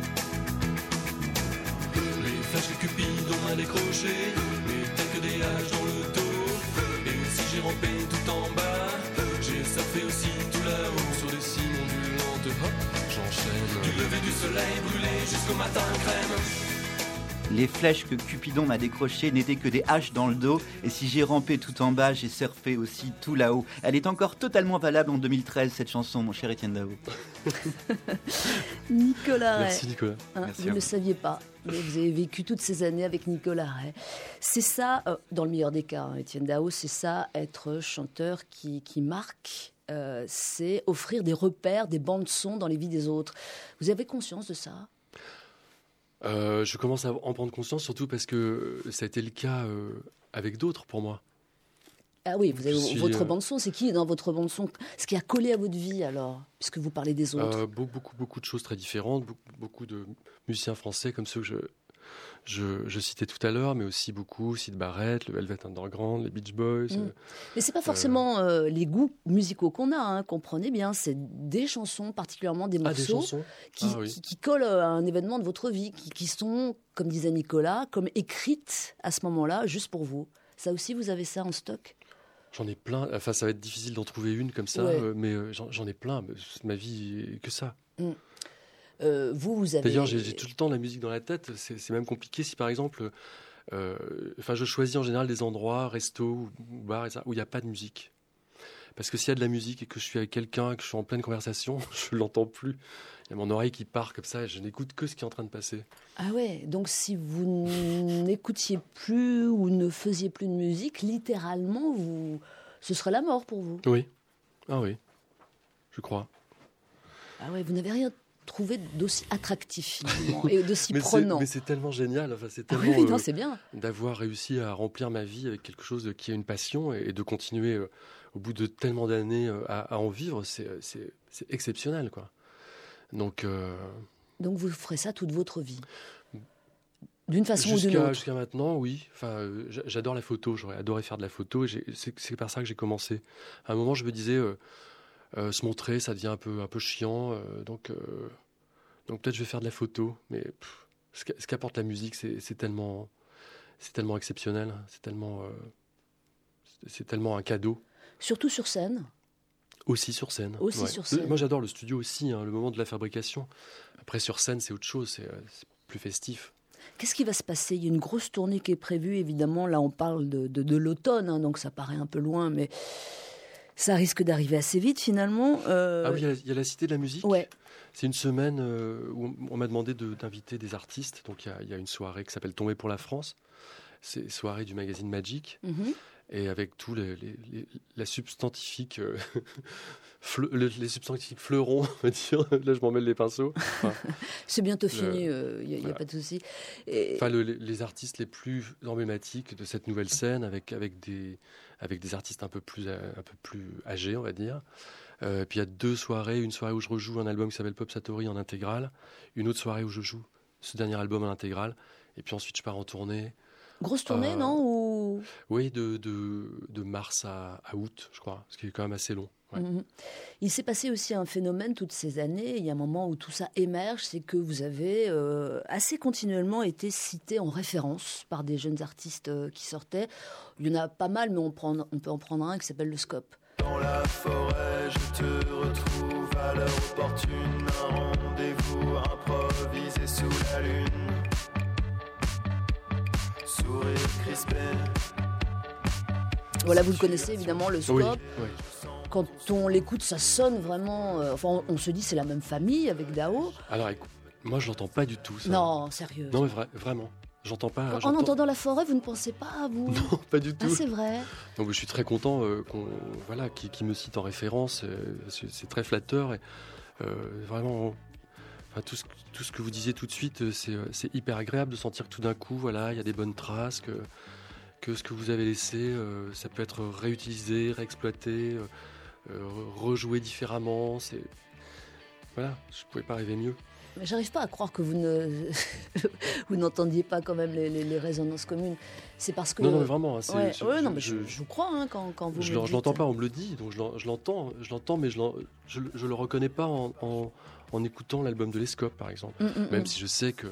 Flèche et Cupidon m'a décroché, mais t'as que des haches dans le dos. Et si j'ai rampé tout en bas, j'ai surfé aussi tout là-haut. Sur des cimes ondulantes, hop, j'enchaîne. Du lever du soleil brûlé jusqu'au matin crème. Les flèches que Cupidon m'a décrochées n'étaient que des haches dans le dos. Et si j'ai rampé tout en bas, j'ai surfé aussi tout là-haut. Elle est encore totalement valable en deux mille treize, cette chanson, mon cher Étienne Dao. Nicolas Ray. Merci Nicolas. Hein, Merci vous ne le saviez pas, mais vous avez vécu toutes ces années avec Nicolas Ray. C'est ça, euh, dans le meilleur des cas, hein, Étienne Dao, c'est ça, être chanteur qui, qui marque. Euh, c'est offrir des repères, des bandes-sons dans les vies des autres. Vous avez conscience de ça ? Euh, je commence à en prendre conscience, surtout parce que ça a été le cas euh, avec d'autres pour moi. Ah oui, vous avez Je suis, votre euh, bande-son, c'est qui dans votre bande-son ? Ce qui a collé à votre vie alors, puisque vous parlez des autres. Euh, beaucoup, beaucoup, beaucoup de choses très différentes, beaucoup, beaucoup de musiciens français comme ceux que je, je, je citais tout à l'heure, mais aussi beaucoup Syd Barrett, le Velvet Underground, les Beach Boys. Mmh. Mais c'est pas forcément euh, les goûts musicaux qu'on a, hein, comprenez bien, c'est des chansons, particulièrement des Ah, des morceaux chansons qui, Ah, oui. qui, qui collent à un événement de votre vie, qui, qui sont, comme disait Nicolas, comme écrites à ce moment-là, juste pour vous. Ça aussi, vous avez ça en stock ? J'en ai plein. Enfin, ça va être difficile d'en trouver une comme ça, Ouais. euh, mais euh, j'en, j'en ai plein. Ma vie est que ça. Mmh. Euh, vous, vous avez... D'ailleurs, j'ai, j'ai tout le temps de la musique dans la tête. C'est, c'est même compliqué si, par exemple, euh, enfin, je choisis en général des endroits, restos ou bars, et ça, où il n'y a pas de musique. Parce que s'il y a de la musique et que je suis avec quelqu'un, que je suis en pleine conversation, je ne l'entends plus. Il y a mon oreille qui part comme ça et je n'écoute que ce qui est en train de passer. Ah ouais, donc si vous n'écoutiez plus ou ne faisiez plus de musique, littéralement, vous... ce serait la mort pour vous. Oui. Ah oui. Je crois. Ah ouais, vous n'avez rien trouvé d'aussi attractif finalement et d'aussi mais prenant. C'est, mais c'est tellement génial. Enfin, c'est Ah tellement, oui, non, euh, c'est bien. d'avoir réussi à remplir ma vie avec quelque chose qui est une passion et, et de continuer euh, au bout de tellement d'années euh, à, à en vivre, c'est, c'est, c'est exceptionnel, quoi. Donc, euh, Donc vous ferez ça toute votre vie, d'une façon jusqu'à, ou d'une autre. jusqu'à maintenant, oui. Enfin, euh, j'adore la photo. J'aurais adoré faire de la photo. Et j'ai, c'est, c'est par ça que j'ai commencé. À un moment, je me disais, euh, euh, se montrer, ça devient un peu, un peu chiant. Euh, donc, euh, donc peut-être je vais faire de la photo. Mais pff, ce, ce qu'apporte la musique, c'est, c'est tellement, c'est tellement exceptionnel. C'est tellement, euh, c'est, c'est tellement un cadeau. Surtout sur scène. Aussi sur scène. Aussi ouais. sur scène. Moi, j'adore le studio aussi, hein, le moment de la fabrication. Après, sur scène, c'est autre chose, c'est, c'est plus festif. Qu'est-ce qui va se passer ? Il y a une grosse tournée qui est prévue, évidemment. Là, on parle de, de, de l'automne, hein, donc ça paraît un peu loin, mais ça risque d'arriver assez vite, finalement. Euh... Ah oui, il y, a, il y a la Cité de la Musique. Ouais. C'est une semaine euh, où on m'a demandé de, d'inviter des artistes. Donc, il y, a, il y a une soirée qui s'appelle Tomber pour la France. C'est une soirée du magazine Magic. Mm-hmm. Et avec tout les, les, les, la substantifique, euh, fleu, les, les substantifiques fleurons, on va dire. Là, je m'en mêle les pinceaux. Enfin, c'est bientôt fini, il le, n'y a, voilà. a pas de souci. Et... Enfin, le, les, les artistes les plus emblématiques de cette nouvelle scène, avec, avec, des, avec des artistes un peu plus, un peu plus âgés, on va dire. Euh, puis il y a deux soirées, une soirée où je rejoue un album qui s'appelle Pop Satori en intégrale, une autre soirée où je joue ce dernier album en intégrale, et puis ensuite je pars en tournée. Grosse tournée, euh, non ou... Oui, de, de, de mars à, à août, je crois, ce qui est quand même assez long. Ouais. Mmh. Il s'est passé aussi un phénomène toutes ces années, il y a un moment où tout ça émerge, c'est que vous avez euh, assez continuellement été cité en référence par des jeunes artistes euh, qui sortaient. Il y en a pas mal, mais on, prend, on peut en prendre un qui s'appelle Le Scope. Dans la forêt, je te retrouve à l'heure opportune, un rendez-vous improvisé sous la lune. Sourire crispé. Voilà, vous le connaissez évidemment, Le Scope. Oui, oui. Quand on l'écoute, ça sonne vraiment... Euh, enfin, on, on se dit c'est la même famille avec Dao. Alors, écoute, moi, je l'entends pas du tout, ça. Non, sérieux. Non, mais vra- vraiment. j'entends pas. En j'entends... entendant La Forêt, vous ne pensez pas à vous? Non, pas du tout. Ah, c'est vrai. Donc, je suis très content euh, qu'on, voilà, qu'il, qu'il me cite en référence. Euh, c'est, c'est très flatteur. Et, euh, vraiment, enfin, tout, ce, tout ce que vous disiez tout de suite, c'est, c'est hyper agréable de sentir que tout d'un coup, voilà, il y a des bonnes traces, que, que ce que vous avez laissé, euh, ça peut être réutilisé, réexploité, euh, euh, rejoué différemment. C'est... Voilà, je ne pouvais pas rêver mieux. Mais j'arrive pas à croire que vous ne vous n'entendiez pas quand même les, les, les résonances communes. C'est parce que non non mais vraiment. Hein, c'est, ouais, je, ouais, je, non mais je, je, je vous crois hein, quand, quand vous. Je, me je dites... l'entends pas, on me le dit, donc je, je l'entends, je l'entends, mais je, je, je le reconnais pas en, en, en écoutant l'album de Lescope par exemple. Mm, mm, Même mm. si je sais que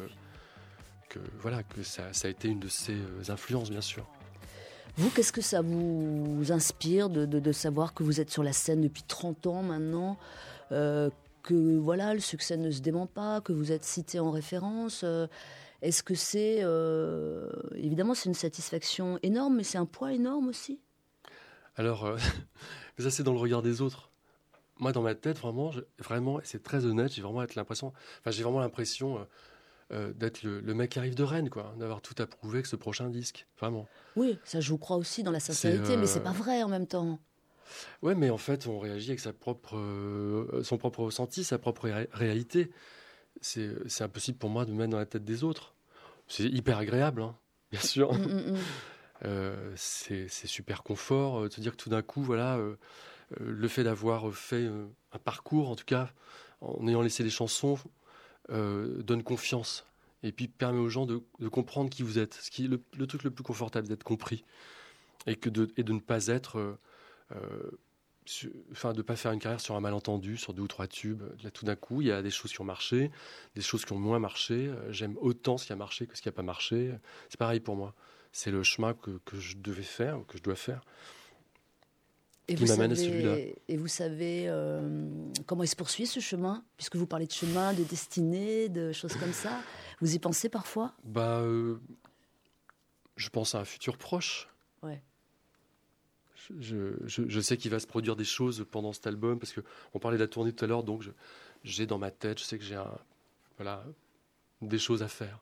que voilà que ça, ça a été une de ses influences bien sûr. Vous, qu'est-ce que ça vous inspire de, de, de savoir que vous êtes sur la scène depuis trente ans maintenant, euh, que voilà, le succès ne se dément pas, que vous êtes cité en référence euh, Est-ce que c'est... Euh, évidemment, c'est une satisfaction énorme, mais c'est un poids énorme aussi. Alors, euh, ça, c'est dans le regard des autres. Moi, dans ma tête, vraiment, je, vraiment, et c'est très honnête, j'ai vraiment l'impression, enfin, j'ai vraiment l'impression... Euh, Euh, d'être le, le mec qui arrive de Rennes, quoi, d'avoir tout approuvé avec ce prochain disque, vraiment. Oui, ça je vous crois aussi dans la sincérité, c'est, euh... mais c'est pas vrai en même temps. Ouais, mais en fait, on réagit avec sa propre, euh, son propre ressenti, sa propre ré- réalité. C'est, c'est impossible pour moi de me mettre dans la tête des autres. C'est hyper agréable, hein, bien sûr. Mm, mm, mm. euh, c'est, c'est super confort euh, de se dire que tout d'un coup, voilà, euh, euh, le fait d'avoir fait euh, un parcours, en tout cas, en ayant laissé les chansons. Euh, donne confiance et puis permet aux gens de, de comprendre qui vous êtes, ce qui est le, le truc le plus confortable, d'être compris et, que de, et de ne pas être euh, euh, su, enfin de ne pas faire une carrière sur un malentendu, sur deux ou trois tubes. Là, tout d'un coup, il y a des choses qui ont marché, des choses qui ont moins marché. J'aime autant ce qui a marché que ce qui n'a pas marché. C'est pareil pour moi, c'est le chemin que, que je devais faire, que je dois faire. Et qui vous, m'amène savez, à celui-là. Et vous savez euh, comment il se poursuit ce chemin, puisque vous parlez de chemin, de destinée, de choses comme ça. Vous y pensez parfois? Bah, euh, je pense à un futur proche. Ouais. Je, je, je sais qu'il va se produire des choses pendant cet album, parce qu'on parlait de la tournée tout à l'heure, donc je, j'ai dans ma tête, je sais que j'ai un, voilà, des choses à faire.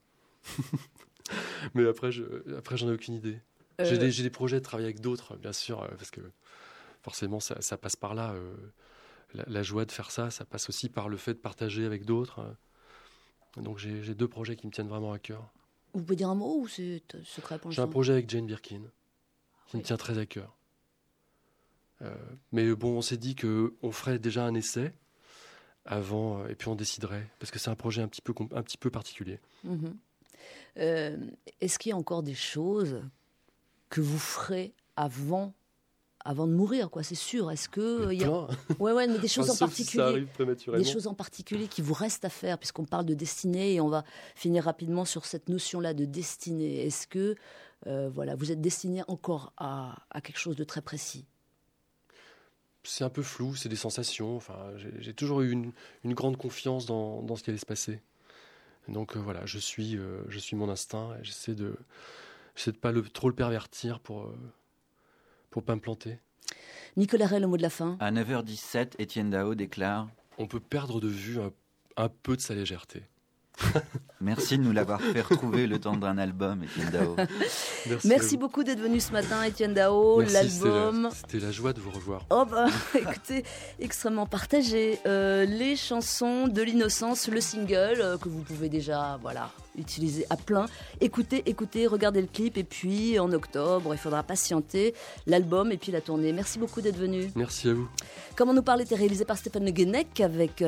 Mais après, je, après, j'en ai aucune idée. Euh... J'ai, des, j'ai des projets de travailler avec d'autres, bien sûr, parce que forcément, ça, ça passe par là. Euh, la, la joie de faire ça, ça passe aussi par le fait de partager avec d'autres. Euh. Donc j'ai, j'ai deux projets qui me tiennent vraiment à cœur. Vous pouvez dire un mot ou c'est secret pour J'ai un projet avec Jane Birkin qui oui. me tient très à cœur. Euh, mais bon, on s'est dit qu'on ferait déjà un essai avant, euh, et puis on déciderait, parce que c'est un projet un petit peu, un petit peu particulier. Mmh. Euh, est-ce qu'il y a encore des choses que vous ferez avant avant de mourir, quoi, c'est sûr. Est-ce que il y a ouais ouais mais des choses en particulier, si des choses en particulier qui vous restent à faire, puisqu'on parle de destinée et on va finir rapidement sur cette notion-là de destinée. Est-ce que euh, voilà, vous êtes destiné encore à, à quelque chose de très précis? C'est un peu flou, c'est des sensations. Enfin, j'ai, j'ai toujours eu une, une grande confiance dans, dans ce qui allait se passer. Donc euh, voilà, je suis, euh, je suis mon instinct. Et j'essaie de, j'essaie de pas le, trop le pervertir pour. Euh, pour pas me planter. Nicolas Rey, le mot de la fin. À neuf heures dix-sept, Étienne Dao déclare « On peut perdre de vue un, un peu de sa légèreté. » Merci de nous l'avoir fait retrouver le temps d'un album, Étienne Dao. Merci, Merci beaucoup d'être venu ce matin, Étienne Dao. Merci, l'album. C'était la, c'était la joie de vous revoir. Oh bah, écoutez, extrêmement partagé. Euh, les chansons de l'innocence, le single euh, que vous pouvez déjà, voilà, utiliser à plein. Écoutez, écoutez, regardez le clip et puis en octobre, il faudra patienter l'album et puis la tournée. Merci beaucoup d'être venu. Merci à vous. Comment nous parler était réalisé par Stéphane Le Guenec avec